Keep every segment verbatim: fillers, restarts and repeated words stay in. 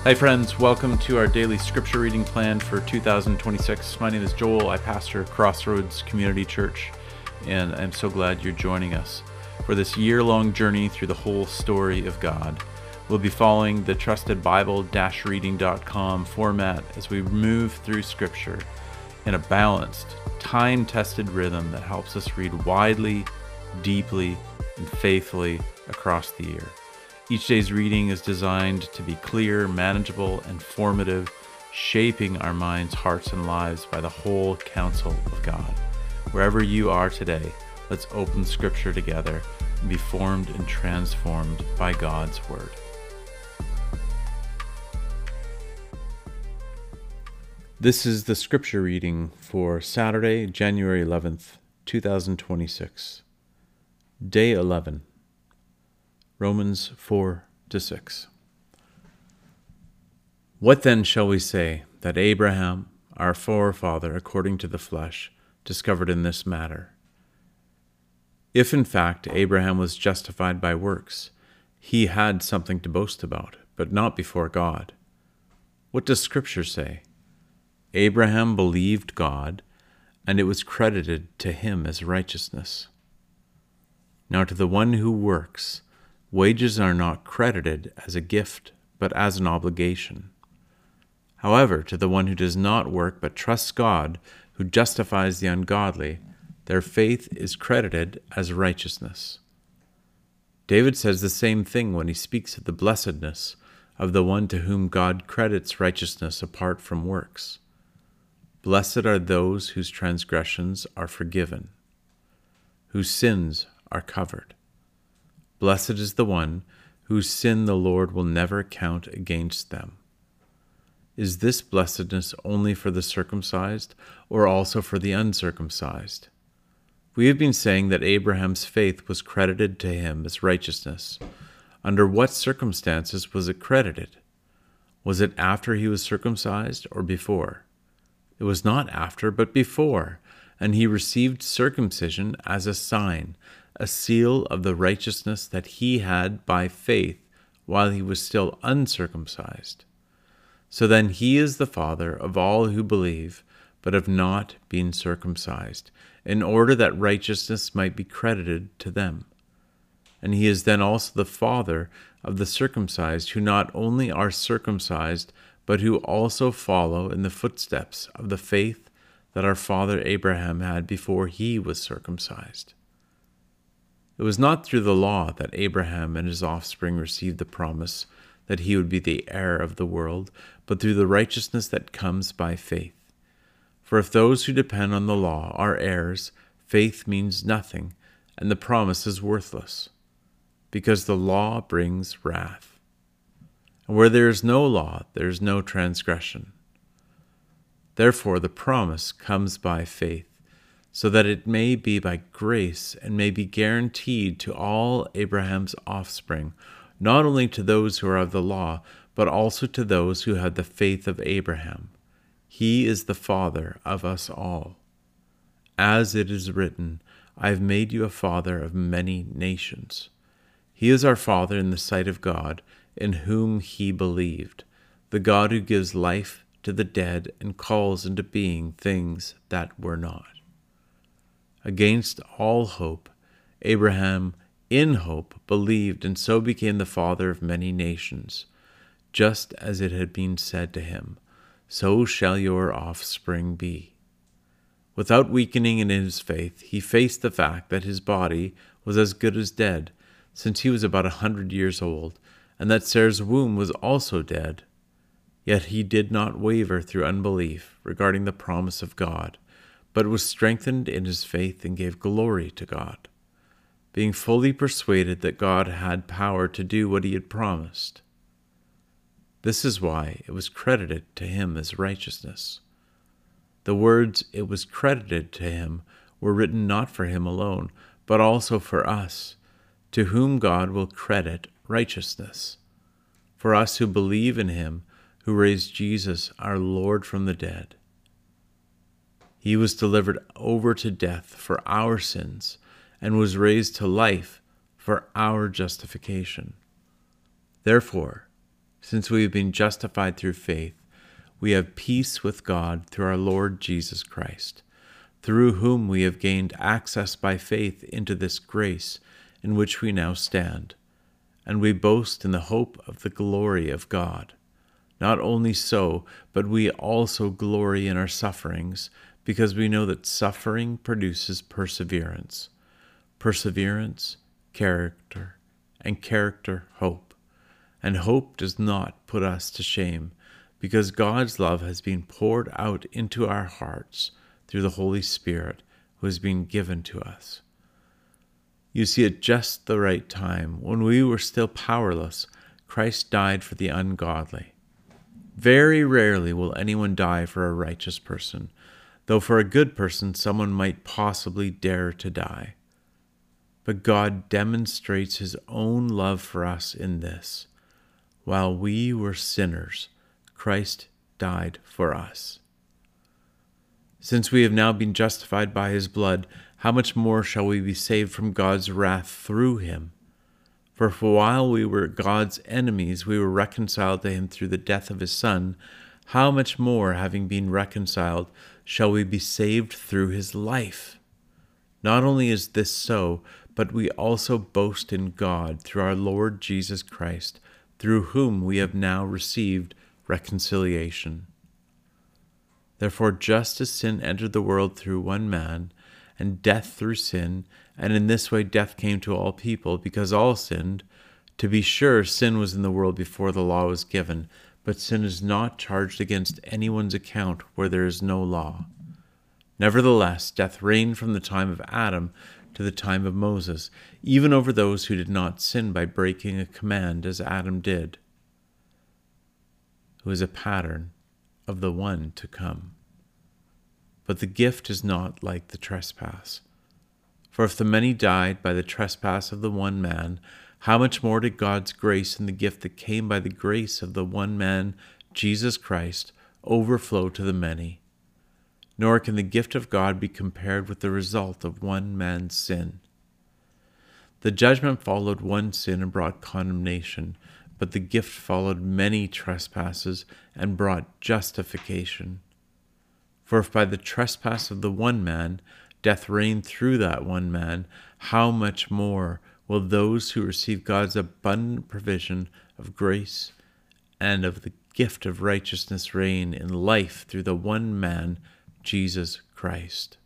Hi friends, welcome to our daily scripture reading plan for two thousand twenty-six. My name is Joel. I pastor Crossroads Community Church, and I'm so glad you're joining us for this year-long journey through the whole story of God. We'll be following the trusted Bible reading dot com format as we move through scripture in a balanced, time-tested rhythm that helps us read widely, deeply, and faithfully across the year. Each day's reading is designed to be clear, manageable, and formative, shaping our minds, hearts, and lives by the whole counsel of God. Wherever you are today, let's open Scripture together and be formed and transformed by God's Word. This is the Scripture reading for Saturday, January eleventh, two thousand twenty-six. Day eleven. Romans four to six. What then shall we say that Abraham, our forefather according to the flesh, discovered in this matter? If in fact Abraham was justified by works, he had something to boast about, but not before God. What does Scripture say? Abraham believed God, and it was credited to him as righteousness. Now to the one who works, wages are not credited as a gift, but as an obligation. However, to the one who does not work, but trusts God, who justifies the ungodly, their faith is credited as righteousness. David says the same thing when he speaks of the blessedness of the one to whom God credits righteousness apart from works. Blessed are those whose transgressions are forgiven, whose sins are covered. Blessed is the one whose sin the Lord will never count against them. Is this blessedness only for the circumcised, or also for the uncircumcised? We have been saying that Abraham's faith was credited to him as righteousness. Under what circumstances was it credited? Was it after he was circumcised or before? It was not after, but before, and he received circumcision as a sign, a seal of the righteousness that he had by faith while he was still uncircumcised. So then he is the father of all who believe, but have not been circumcised, in order that righteousness might be credited to them. And he is then also the father of the circumcised, who not only are circumcised, but who also follow in the footsteps of the faith that our father Abraham had before he was circumcised. It was not through the law that Abraham and his offspring received the promise that he would be the heir of the world, but through the righteousness that comes by faith. For if those who depend on the law are heirs, faith means nothing, and the promise is worthless, because the law brings wrath. And where there is no law, there is no transgression. Therefore the promise comes by faith, so that it may be by grace and may be guaranteed to all Abraham's offspring, not only to those who are of the law, but also to those who have the faith of Abraham. He is the father of us all. As it is written, I have made you a father of many nations. He is our father in the sight of God, in whom he believed, the God who gives life to the dead and calls into being things that were not. Against all hope, Abraham, in hope, believed, and so became the father of many nations, just as it had been said to him, so shall your offspring be. Without weakening in his faith, he faced the fact that his body was as good as dead, since he was about a hundred years old, and that Sarah's womb was also dead. Yet he did not waver through unbelief regarding the promise of God, but was strengthened in his faith and gave glory to God, being fully persuaded that God had power to do what he had promised. This is why it was credited to him as righteousness. The words "it was credited to him" were written not for him alone, but also for us, to whom God will credit righteousness, for us who believe in him who raised Jesus our Lord from the dead. He was delivered over to death for our sins and was raised to life for our justification. Therefore, since we have been justified through faith, we have peace with God through our Lord Jesus Christ, through whom we have gained access by faith into this grace in which we now stand, and we boast in the hope of the glory of God. Not only so, but we also glory in our sufferings, because we know that suffering produces perseverance, perseverance, character, and character, hope. And hope does not put us to shame, because God's love has been poured out into our hearts through the Holy Spirit who has been given to us. You see, at just the right time, when we were still powerless, Christ died for the ungodly. Very rarely will anyone die for a righteous person, though for a good person someone might possibly dare to die. But God demonstrates his own love for us in this: while we were sinners, Christ died for us. Since we have now been justified by his blood, how much more shall we be saved from God's wrath through him? For if while we were God's enemies, we were reconciled to him through the death of his Son, how much more, having been reconciled, shall we be saved through his life? Not only is this so, but we also boast in God through our Lord Jesus Christ, through whom we have now received reconciliation. Therefore, just as sin entered the world through one man, and death through sin, and in this way death came to all people, because all sinned. To be sure, sin was in the world before the law was given, but sin is not charged against anyone's account where there is no law. Nevertheless, death reigned from the time of Adam to the time of Moses, even over those who did not sin by breaking a command as Adam did, who is a pattern of the one to come. But the gift is not like the trespass. For if the many died by the trespass of the one man, how much more did God's grace and the gift that came by the grace of the one man, Jesus Christ, overflow to the many? Nor can the gift of God be compared with the result of one man's sin. The judgment followed one sin and brought condemnation, but the gift followed many trespasses and brought justification. For if by the trespass of the one man death reigned through that one man, how much more will those who receive God's abundant provision of grace and of the gift of righteousness reign in life through the one man, Jesus Christ?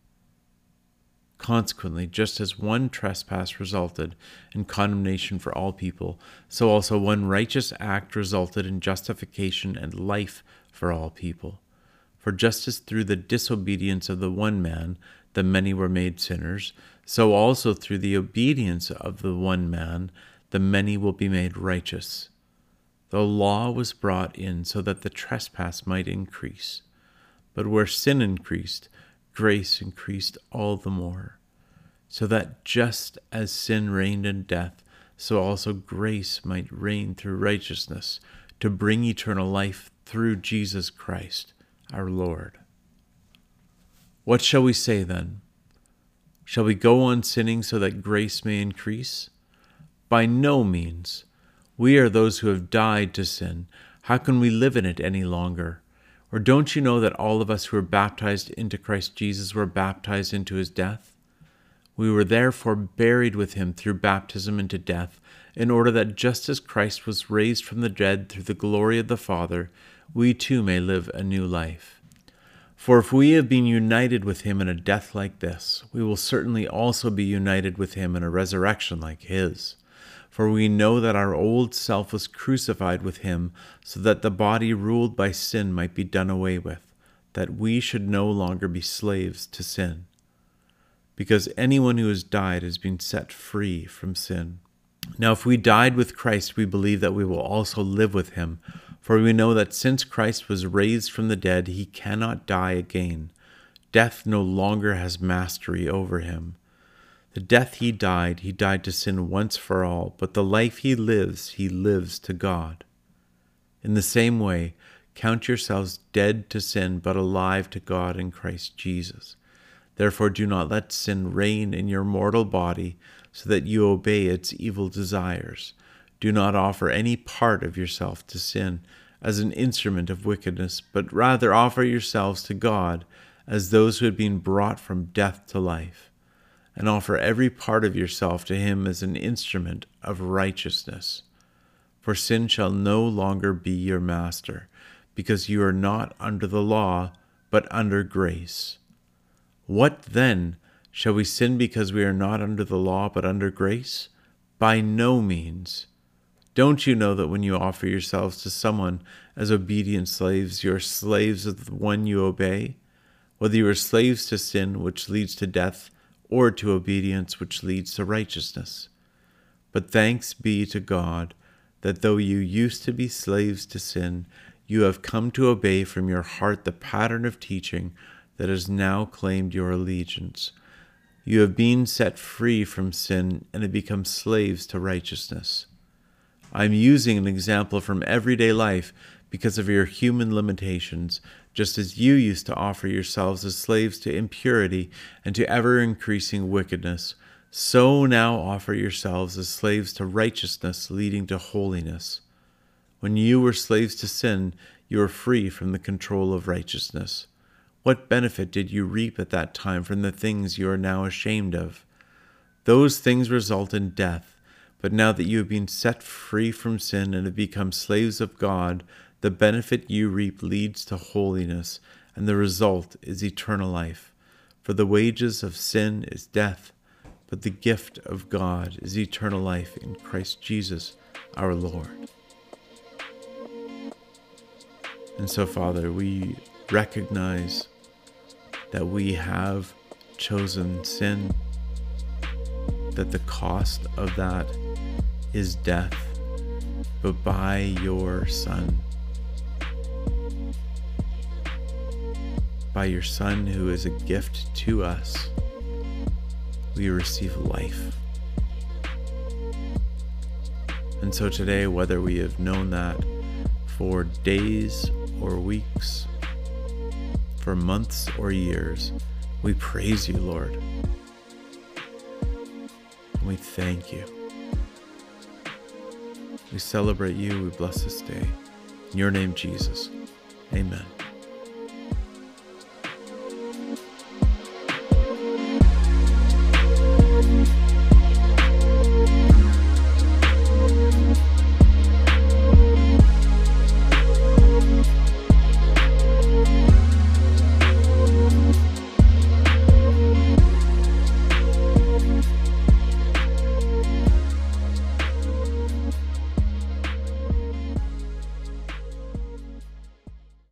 Consequently, just as one trespass resulted in condemnation for all people, so also one righteous act resulted in justification and life for all people. For just as through the disobedience of the one man the many were made sinners, so also through the obedience of the one man the many will be made righteous. The law was brought in so that the trespass might increase. But where sin increased, grace increased all the more, so that just as sin reigned in death, so also grace might reign through righteousness, to bring eternal life through Jesus Christ, our Lord. What shall we say then? Shall we go on sinning so that grace may increase? By no means. We are those who have died to sin. How can we live in it any longer? Or don't you know that all of us who were baptized into Christ Jesus were baptized into his death? We were therefore buried with him through baptism into death, in order that just as Christ was raised from the dead through the glory of the Father, we too may live a new life. For if we have been united with him in a death like this, we will certainly also be united with him in a resurrection like his. For we know that our old self was crucified with him, so that the body ruled by sin might be done away with, that we should no longer be slaves to sin. Because anyone who has died has been set free from sin. Now if we died with Christ, we believe that we will also live with him. For we know that since Christ was raised from the dead, he cannot die again. Death no longer has mastery over him. The death he died, he died to sin once for all, but the life he lives, he lives to God. In the same way, count yourselves dead to sin, but alive to God in Christ Jesus. Therefore do not let sin reign in your mortal body, so that you obey its evil desires. do not offer any part of yourself to sin as an instrument of wickedness, but rather offer yourselves to God as those who had been brought from death to life, and offer every part of yourself to him as an instrument of righteousness. For sin shall no longer be your master, because you are not under the law, but under grace. What then? Shall we sin because we are not under the law, but under grace? By no means. Don't you know that when you offer yourselves to someone as obedient slaves, you are slaves of the one you obey, whether you are slaves to sin, which leads to death, or to obedience, which leads to righteousness? But thanks be to God, that though you used to be slaves to sin, you have come to obey from your heart the pattern of teaching that has now claimed your allegiance. You have been set free from sin and have become slaves to righteousness. I am using an example from everyday life because of your human limitations, just as you used to offer yourselves as slaves to impurity and to ever-increasing wickedness, so now offer yourselves as slaves to righteousness leading to holiness. When you were slaves to sin, you were free from the control of righteousness. What benefit did you reap at that time from the things you are now ashamed of? Those things result in death, but now that you have been set free from sin and have become slaves of God, the benefit you reap leads to holiness, and the result is eternal life. For the wages of sin is death, but the gift of God is eternal life in Christ Jesus our Lord. And so, Father, we recognize that we have chosen sin, that the cost of that is death, but by your Son, by your Son who is a gift to us, we receive life. And so today, whether we have known that for days or weeks, for months or years, we praise you, Lord. And we thank you. We celebrate you. We bless this day. In your name, Jesus. Amen.